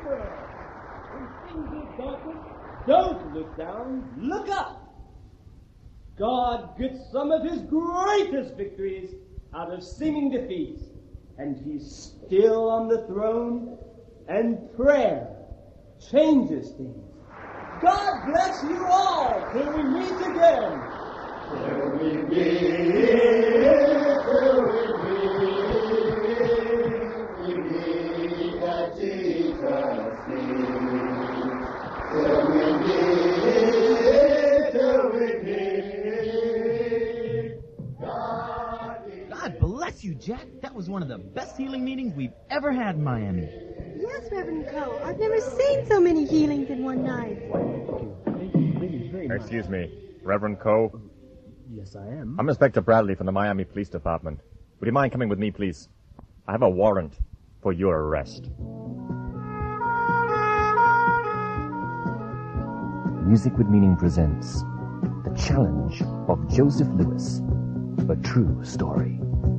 Remember, when things are darkest, don't look down, look up. God gets some of his greatest victories out of seeming defeats, and he's still on the throne, and prayer changes things. God bless you all till we meet again. Till we meet at Jesus' feet. Till we meet. God bless you, Jack. That was one of the best healing meetings we've ever had in Miami. Yes, Reverend Coe. I've never seen so many healings in one night. Excuse me, Reverend Coe. Yes, I am. I'm Inspector Bradley from the Miami Police Department. Would you mind coming with me, please? I have a warrant for your arrest. Music with Meaning presents The Challenge of Joseph Lewis, a true story.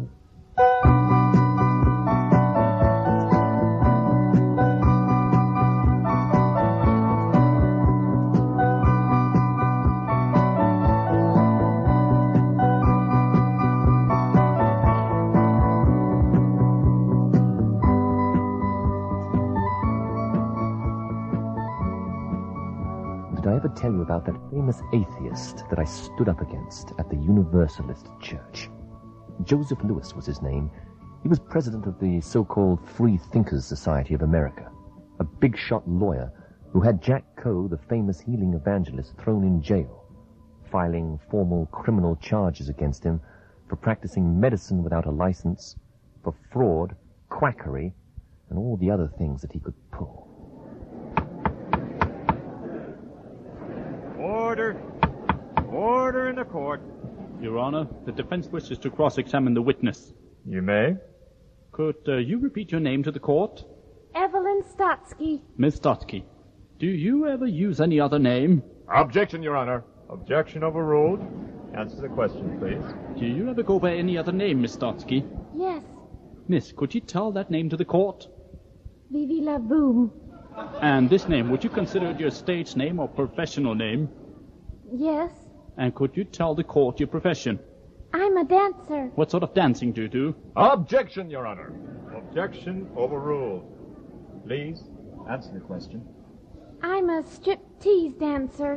Did I ever tell you about that famous atheist that I stood up against at the Universalist Church? Joseph Lewis was his name. He was president of the so-called Free Thinkers Society of America, a big-shot lawyer who had Jack Coe, the famous healing evangelist, thrown in jail, filing formal criminal charges against him for practicing medicine without a license, for fraud, quackery, and all the other things that he could pull. Order. Order in the court. Your Honor, the defense wishes to cross-examine the witness. You may. Could you repeat your name to the court? Evelyn Stotsky. Miss Stotsky, do you ever use any other name? Objection, Your Honor. Objection overruled. Answer the question, please. Do you ever go by any other name, Miss Stotsky? Yes, Miss, could you tell that name to the court? Vivi La Boom. And this name, would you consider it your stage name or professional name? Yes, And could you tell the court your profession? I'm a dancer. What sort of dancing do you do? Objection, Your Honor. Objection overruled. Please, answer the question. I'm a striptease dancer.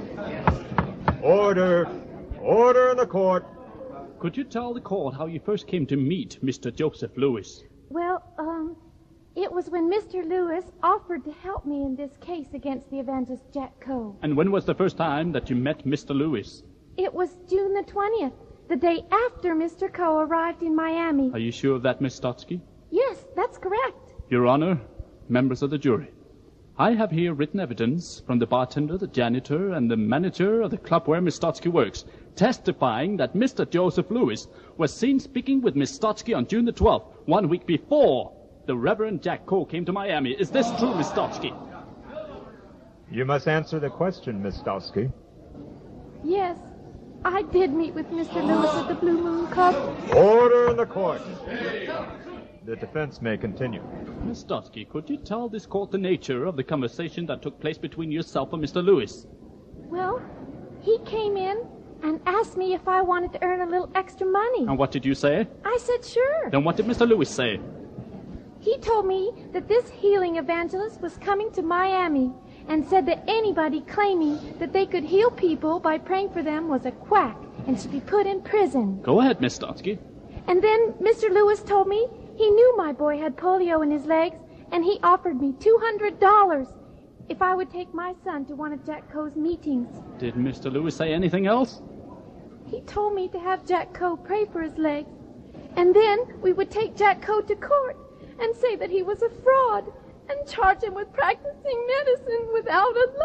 Order. Order in the court. Could you tell the court how you first came to meet Mr. Joseph Lewis? Well, it was when Mr. Lewis offered to help me in this case against the evangelist Jack Coe. And when was the first time that you met Mr. Lewis? It was June the 20th, the day after Mr. Coe arrived in Miami. Are you sure of that, Miss Stotsky? Yes, that's correct. Your Honor, members of the jury, I have here written evidence from the bartender, the janitor, and the manager of the club where Miss Stotsky works, testifying that Mr. Joseph Lewis was seen speaking with Miss Stotsky on June the 12th, 1 week before the Reverend Jack Coe came to Miami. Is this true, Miss Stotsky? You must answer the question, Miss Stotsky. Yes, I did meet with Mr. Lewis at the Blue Moon Club. Order in the court. The defense may continue. Miss Stotsky, could you tell this court the nature of the conversation that took place between yourself and Mr. Lewis? Well, he came in and asked me if I wanted to earn a little extra money. And what did you say? I said sure. Then what did Mr. Lewis say? He told me that this healing evangelist was coming to Miami and said that anybody claiming that they could heal people by praying for them was a quack and should be put in prison. Go ahead, Miss Stotsky. And then Mr. Lewis told me he knew my boy had polio in his legs, and he offered me $200 if I would take my son to one of Jack Coe's meetings. Did Mr. Lewis say anything else? He told me to have Jack Coe pray for his legs, and then we would take Jack Coe to court and say that he was a fraud and charge him with practicing medicine without a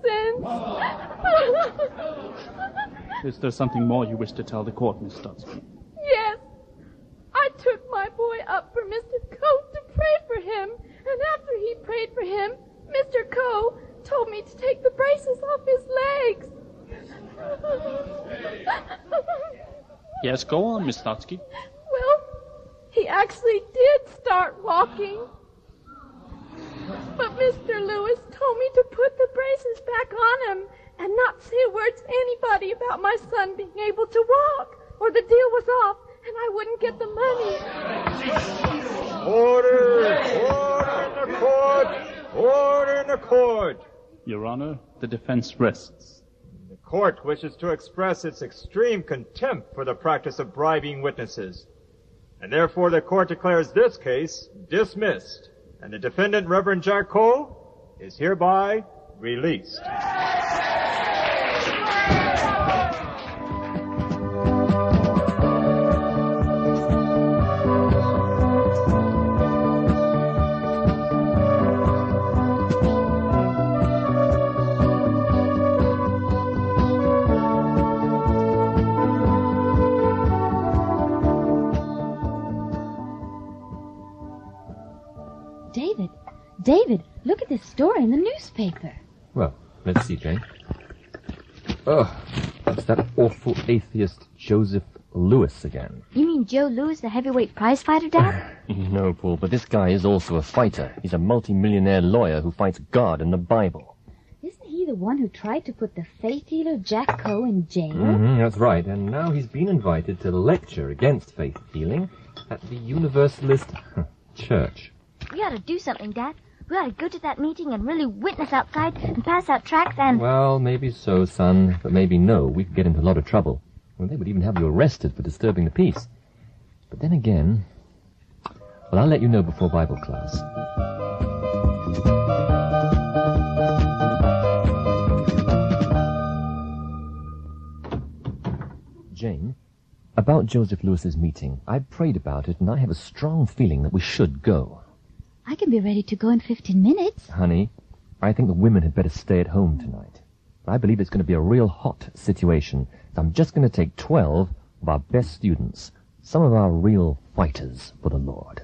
license. Is there something more you wish to tell the court, Miss Stotsky? Yes. I took my boy up for Mr. Coe to pray for him, and after he prayed for him, Mr. Coe told me to take the braces off his legs. Yes, go on, Miss Stotsky. Well, he actually did start walking. But Mr. Lewis told me to put the braces back on him and not say a word to anybody about my son being able to walk, or the deal was off and I wouldn't get the money. Order! Order in the court! Order in the court! Your Honor, the defense rests. The court wishes to express its extreme contempt for the practice of bribing witnesses, and therefore the court declares this case dismissed, and the defendant, Reverend Jack Cole, is hereby released. David, look at this story in the newspaper. Well, let's see, Jane. Oh, it's that awful atheist Joseph Lewis again. You mean Joe Lewis, the heavyweight prize fighter, Dad? No, Paul, but this guy is also a fighter. He's a multi-millionaire lawyer who fights God and the Bible. Isn't he the one who tried to put the faith healer Jack Coe in jail? That's right, and now he's been invited to lecture against faith healing at the Universalist Church. We ought to do something, Dad. We ought to go to that meeting and really witness outside and pass out tracts and... Well, maybe so, son, but maybe no. We could get into a lot of trouble. Well, they would even have you arrested for disturbing the peace. But then again... Well, I'll let you know before Bible class. Jane, about Joseph Lewis's meeting, I prayed about it, and I have a strong feeling that we should go. I can be ready to go in 15 minutes. Honey, I think the women had better stay at home tonight. I believe it's going to be a real hot situation. I'm just going to take 12 of our best students, some of our real fighters for the Lord.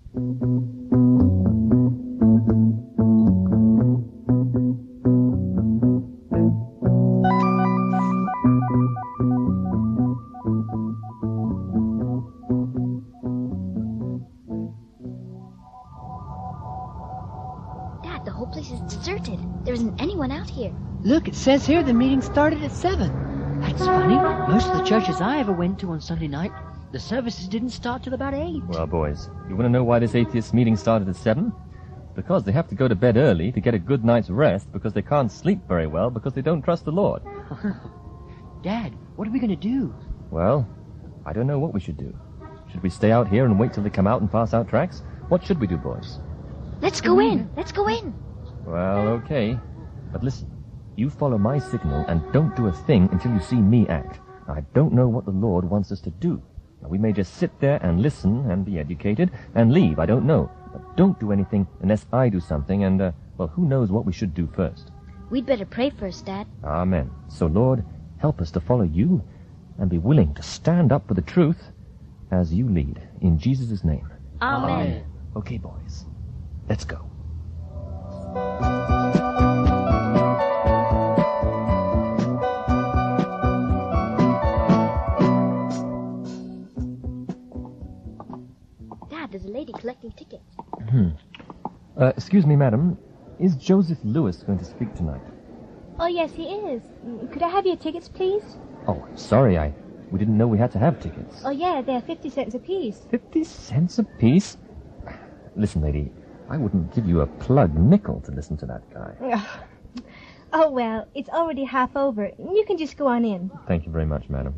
There isn't anyone out here. Look, it says here the meeting started at 7. That's funny. Most of the churches I ever went to on Sunday night, the services didn't start till about 8. Well, boys, you want to know why this atheist meeting started at 7? Because they have to go to bed early to get a good night's rest, because they can't sleep very well, because they don't trust the Lord. Dad, what are we going to do? Well, I don't know what we should do. Should we stay out here and wait till they come out and pass out tracts? What should we do, boys? Let's go in. Let's go in. Well, okay. But listen, you follow my signal and don't do a thing until you see me act. I don't know what the Lord wants us to do. Now, we may just sit there and listen and be educated and leave. I don't know. But don't do anything unless I do something, and, well, who knows what we should do first. We'd better pray first, Dad. Amen. So, Lord, help us to follow you and be willing to stand up for the truth as you lead. In Jesus' name. Amen. Okay, boys. Let's go. Dad, there's a lady collecting tickets. Excuse me, madam. Is Joseph Lewis going to speak tonight? Oh, yes, he is. Could I have your tickets, please? Oh, I'm sorry. We didn't know we had to have tickets. Oh, yeah, they're 50 cents apiece. 50 cents apiece? Listen, lady, I wouldn't give you a plug nickel to listen to that guy. Oh, well, it's already half over. You can just go on in. Thank you very much, madam.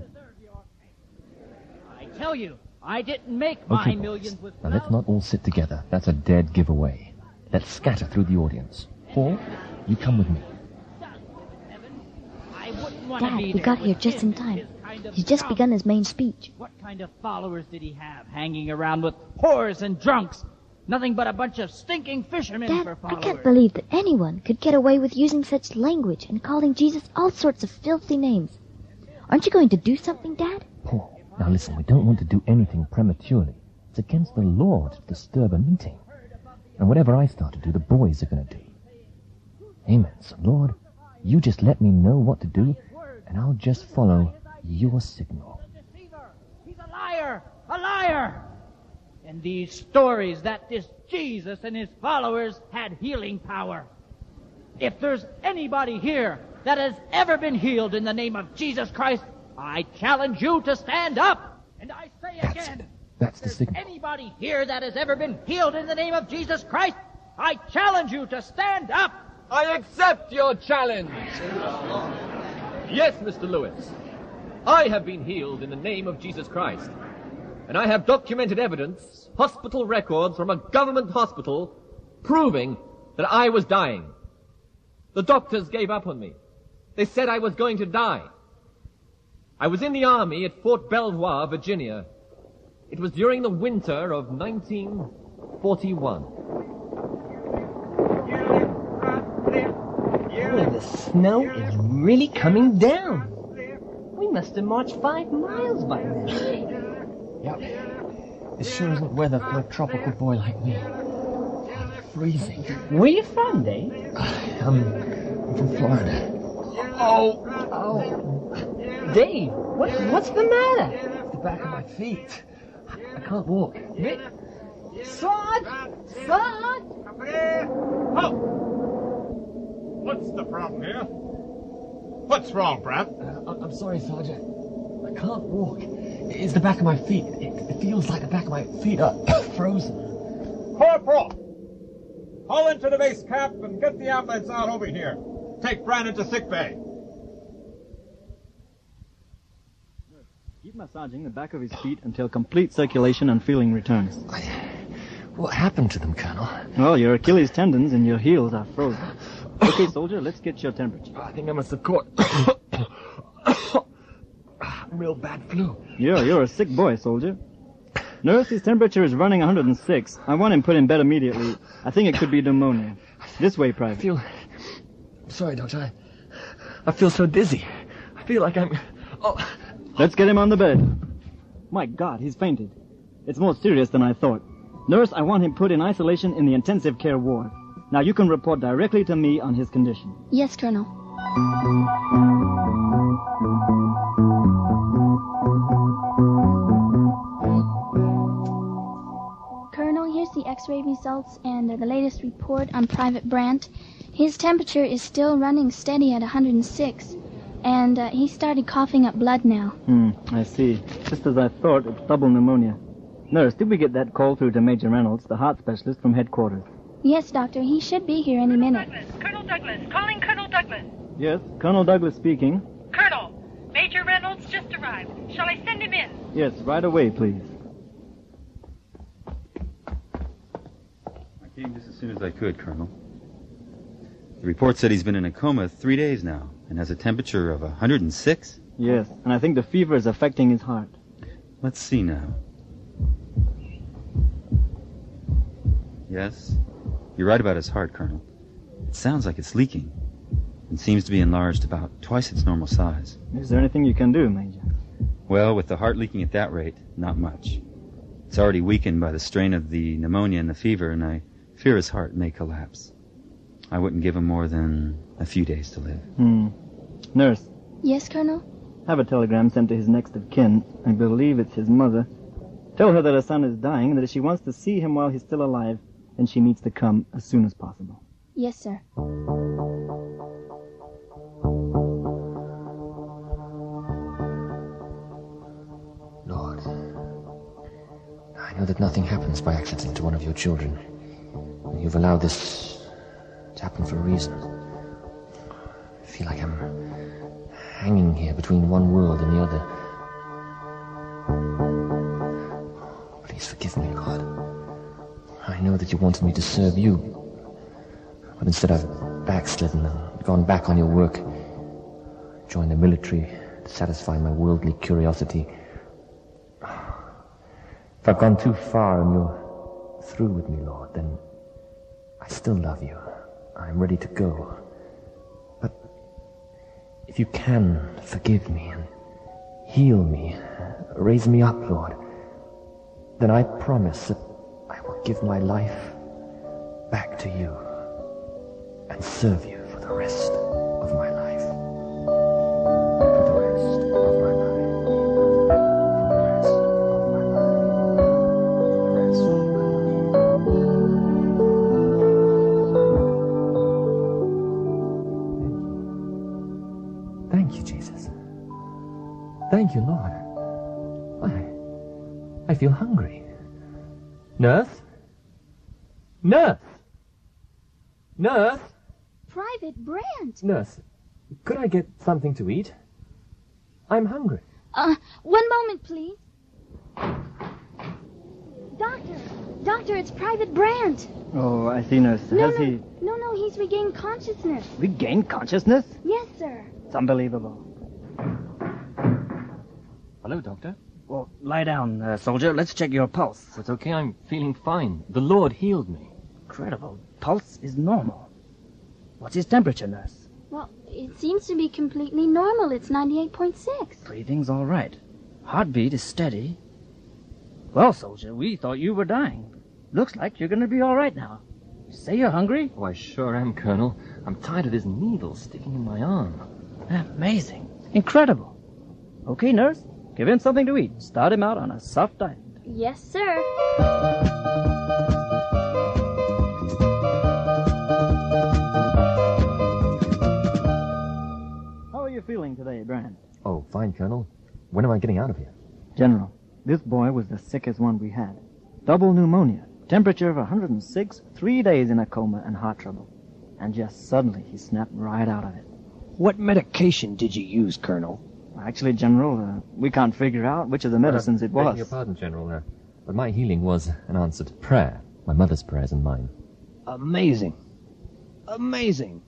I tell you, I didn't make my millions with... Now, let's not all sit together. That's a dead giveaway. Let's scatter through the audience. Paul, you come with me. Dad, we got here just in time. He's just begun his main speech. What kind of followers did he have hanging around with whores and drunks? Nothing but a bunch of stinking fishermen Dad, for followers. I can't believe that anyone could get away with using such language and calling Jesus all sorts of filthy names. Aren't you going to do something, Dad? Paul, now listen, we don't want to do anything prematurely. It's against the law to disturb a meeting. And whatever I start to do, the boys are going to do. Amen. So, Lord, you just let me know what to do, and I'll just follow your signal. He's a liar! A liar! and these stories that this Jesus and his followers had healing power. If there's anybody here that has ever been healed in the name of Jesus Christ, I challenge you to stand up. And I say again, That's the if there's signal. anybody here that has ever been healed in the name of Jesus Christ, I challenge you to stand up. I accept your challenge. Yes, Mr. Lewis. I have been healed in the name of Jesus Christ. And I have documented evidence, hospital records from a government hospital, proving that I was dying. The doctors gave up on me. They said I was going to die. I was in the army at Fort Belvoir, Virginia. It was during the winter of 1941. Boy, the snow is really coming down. We must have marched 5 miles by now. Yep. It sure isn't weather for a tropical boy like me. I'm freezing. Where you from, Dave? I'm from Florida. Oh. Dave, what's the matter? The back of my feet. I can't walk. Sarge! Oh! What's the problem here? What's wrong, Brad? I'm sorry, Sergeant. I can't walk. It's the back of my feet. It feels like the back of my feet are frozen. Corporal! Haul into the base camp and get the ambulance out over here. Take Brandon to sick bay. Keep massaging the back of his feet until complete circulation and feeling returns. What happened to them, Colonel? Well, your Achilles tendons and your heels are frozen. Okay, soldier, let's get your temperature. I think I must have caught real bad flu. You're a sick boy, soldier. Nurse, his temperature is running 106. I want him put in bed immediately. I think it could be pneumonia. This way, Private. I'm sorry, Doctor. I feel so dizzy. I feel like I'm... Let's get him on the bed. My God, he's fainted. It's more serious than I thought. Nurse, I want him put in isolation in the intensive care ward. Now you can report directly to me on his condition. Yes, Colonel. Colonel, here's the x-ray results and the latest report on Private Brandt. His temperature is still running steady at 106, and he started coughing up blood now. I see. Just as I thought, it's double pneumonia. Nurse, did we get that call through to Major Reynolds, the heart specialist from headquarters? Yes, Doctor. He should be here any minute. Colonel Douglas, calling Colonel Douglas. Yes, Colonel Douglas speaking. Colonel, Major Reynolds just arrived. Shall I send him in? Yes, right away, please. I came just as soon as I could, Colonel. The report said he's been in a coma 3 days now and has a temperature of 106. Yes, and I think the fever is affecting his heart. Let's see now. Yes, you're right about his heart, Colonel. It sounds like it's leaking and seems to be enlarged about twice its normal size. Is there anything you can do, Major? Well, with the heart leaking at that rate, not much. It's already weakened by the strain of the pneumonia and the fever, and I fear his heart may collapse. I wouldn't give him more than a few days to live. Nurse. Yes, Colonel? Have a telegram sent to his next of kin. I believe it's his mother. Tell her that her son is dying, and that if she wants to see him while he's still alive, then she needs to come as soon as possible. Yes, sir. Lord, I know that nothing happens by accident to one of your children. You've allowed this to happen for a reason. I feel like I'm hanging here between one world and the other. Please forgive me, Lord. I know that you wanted me to serve you, but instead I've backslidden and gone back on your work. Joined the military to satisfy my worldly curiosity. If I've gone too far and you're through with me, Lord, then I still love you. I'm ready to go. But if you can forgive me and heal me, raise me up, Lord, then I promise that I will give my life back to you and serve you for the rest of my life. For the rest of my life. For the rest of my life. For the rest Thank you, Lord. I feel hungry. Nurse? Nurse! Nurse! Private Brandt! Nurse, could I get something to eat? I'm hungry. 1 moment, please. Doctor, it's Private Brandt. Oh, I see, nurse. Has he No, he's regained consciousness. regained consciousness? Yes, sir. It's unbelievable. Hello, Doctor. Well, lie down, soldier. Let's check your pulse. It's okay, I'm feeling fine. The Lord healed me. Incredible. Pulse is normal. What's his temperature, nurse? Well, it seems to be completely normal. It's 98.6. Breathing's all right. Heartbeat is steady. Well, soldier, we thought you were dying. Looks like you're going to be all right now. You say you're hungry? Oh, I sure am, Colonel. I'm tired of this needle sticking in my arm. Amazing. Incredible. Okay, nurse, give him something to eat. Start him out on a soft diet. Yes, sir. How are you feeling today, Brandt? Oh, fine, Colonel. When am I getting out of here? General, this boy was the sickest one we had. Double pneumonia, temperature of 106, 3 days in a coma and heart trouble. And just suddenly he snapped right out of it. What medication did you use, Colonel? Actually, General, we can't figure out which of the medicines it was. Begging your pardon, General, but my healing was an answered prayer. My mother's prayers and mine. Amazing. Amazing.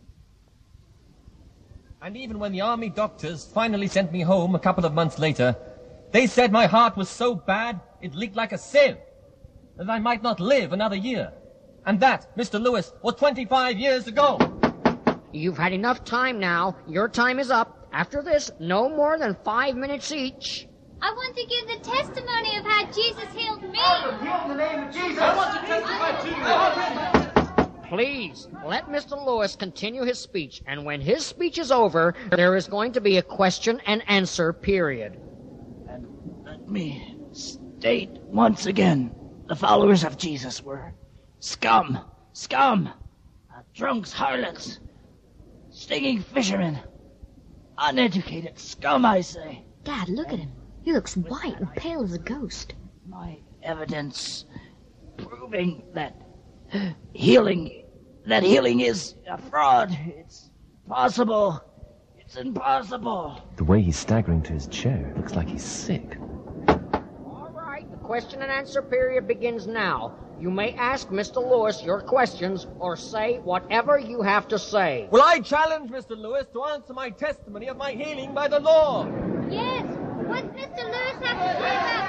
And even when the army doctors finally sent me home a couple of months later, they said my heart was so bad it leaked like a sieve, that I might not live another year. And that, Mr. Lewis, was 25 years ago. You've had enough time now. Your time is up. After this, no more than 5 minutes each. I want to give the testimony of how Jesus healed me. In the name of Jesus. I want to testify too. Please, let Mr. Lewis continue his speech, and when his speech is over, there is going to be a question and answer period. And let me state once again, the followers of Jesus were scum, drunks, harlots, stinging fishermen, uneducated scum, I say. Dad, look at him. He looks white and pale as a ghost. My evidence proving that healing is a fraud. It's possible. It's impossible. The way he's staggering to his chair looks like he's sick. All right, the question and answer period begins now. You may ask Mr. Lewis your questions or say whatever you have to say. Well, I challenge Mr. Lewis to answer my testimony of my healing by the Lord. Yes. What's Mr. Lewis have to say about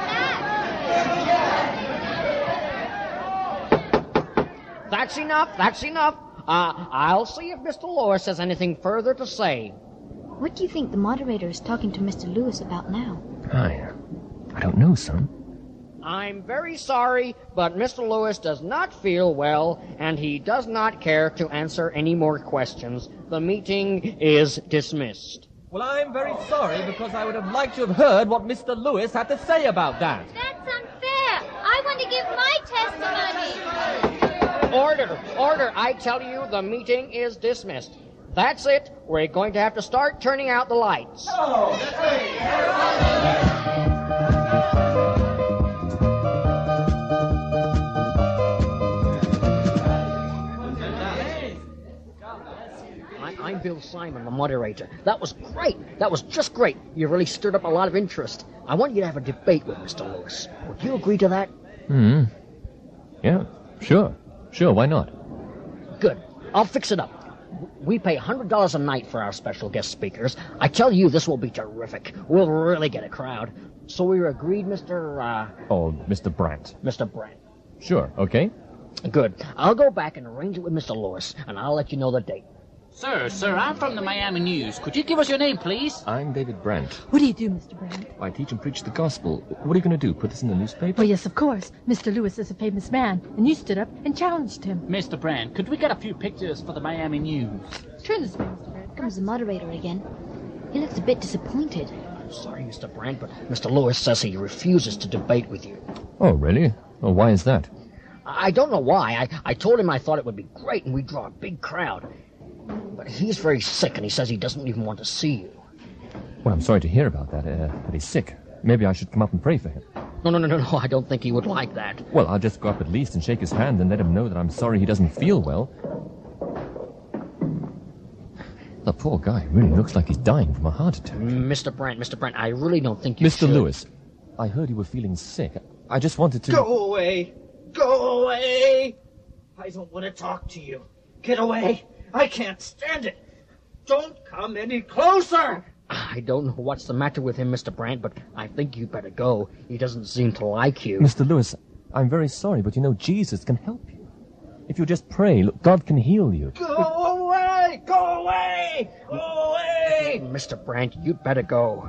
that? That's enough. I'll see if Mr. Lewis has anything further to say. What do you think the moderator is talking to Mr. Lewis about now? I don't know, son. I'm very sorry, but Mr. Lewis does not feel well, and he does not care to answer any more questions. The meeting is dismissed. Well, I'm very sorry, because I would have liked to have heard what Mr. Lewis had to say about that. That's unfair. I want to give my testimony. Order. I tell you, the meeting is dismissed. That's it. We're going to have to start turning out the lights. I'm Bill Simon, the moderator. That was great. That was just great. You really stirred up a lot of interest. I want you to have a debate with Mr. Lewis. Would you agree to that? Yeah, sure, why not? Good. I'll fix it up. We pay $100 a night for our special guest speakers. I tell you, this will be terrific. We'll really get a crowd. So we agreed, Mr. Mr. Brandt. Mr. Brandt. Sure, okay. Good. I'll go back and arrange it with Mr. Lewis, and I'll let you know the date. Sir, I'm from the Miami News. Could you give us your name, please? I'm David Brandt. What do you do, Mr. Brandt? I teach and preach the gospel. What are you going to do, put this in the newspaper? Well, yes, of course. Mr. Lewis is a famous man, and you stood up and challenged him. Mr. Brandt, could we get a few pictures for the Miami News? Turn this way, Mr. Brandt. Comes the moderator again. He looks a bit disappointed. I'm sorry, Mr. Brandt, but Mr. Lewis says he refuses to debate with you. Oh, really? Well, why is that? I don't know why. I told him I thought it would be great and we'd draw a big crowd. But he's very sick, and he says he doesn't even want to see you. Well, I'm sorry to hear about that, that he's sick. Maybe I should come up and pray for him. No, I don't think he would like that. Well, I'll just go up at least and shake his hand and let him know that I'm sorry he doesn't feel well. The poor guy really looks like he's dying from a heart attack. Mr. Brandt, I really don't think you should. Mr. Lewis, I heard you were feeling sick. I just wanted to... Go away! Go away! I don't want to talk to you. Get away! I can't stand it! Don't come any closer! I don't know what's the matter with him, Mr. Brandt, but I think you better go. He doesn't seem to like you. Mr. Lewis, I'm very sorry, but you know Jesus can help you. If you just pray, look, God can heal you. Go away! Go away! Go away! Mr. Brandt, you'd better go.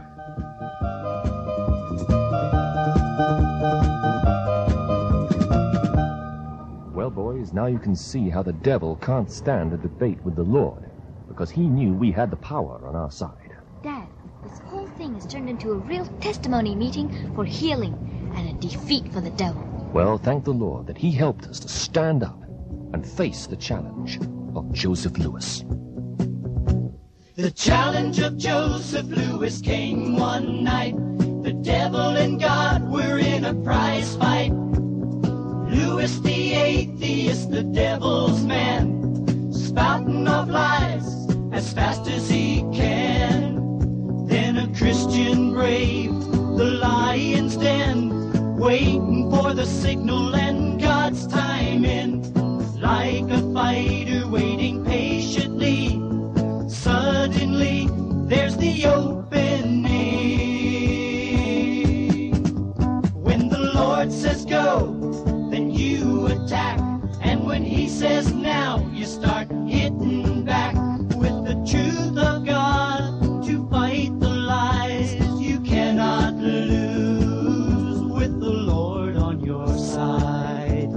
Well, boys, now you can see how the devil can't stand a debate with the Lord, because he knew we had the power on our side. Dad, this whole thing has turned into a real testimony meeting for healing and a defeat for the devil. Well, thank the Lord that he helped us to stand up and face the challenge of Joseph Lewis. The challenge of Joseph Lewis came one night. The devil and God were in a prize fight. Lewis the atheist, the devil's man, spouting off lies as fast as he can. Then a Christian braved the lion's den, waiting for the signal and God's timing. Like a fighter waiting patiently, suddenly there's the opening. When the Lord says go, then you attack. And when he says now, you start hitting back with the truth of God to fight the lies. You cannot lose with the Lord on your side.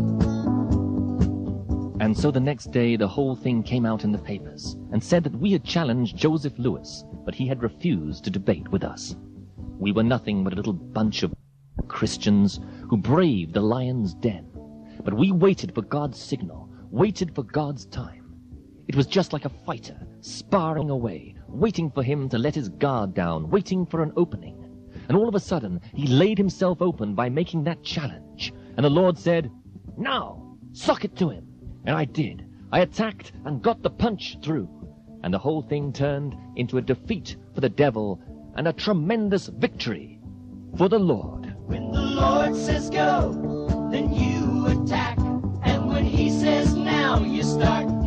And so the next day, the whole thing came out in the papers and said that we had challenged Joseph Lewis, but he had refused to debate with us. We were nothing but a little bunch of Christians who braved the lion's den. But we waited for God's signal, waited for God's time. It was just like a fighter, sparring away, waiting for him to let his guard down, waiting for an opening. And all of a sudden, he laid himself open by making that challenge. And the Lord said, "Now, suck it to him." And I did. I attacked and got the punch through. And the whole thing turned into a defeat for the devil and a tremendous victory for the Lord. When the Lord says go, then you attack. And when he says now, you start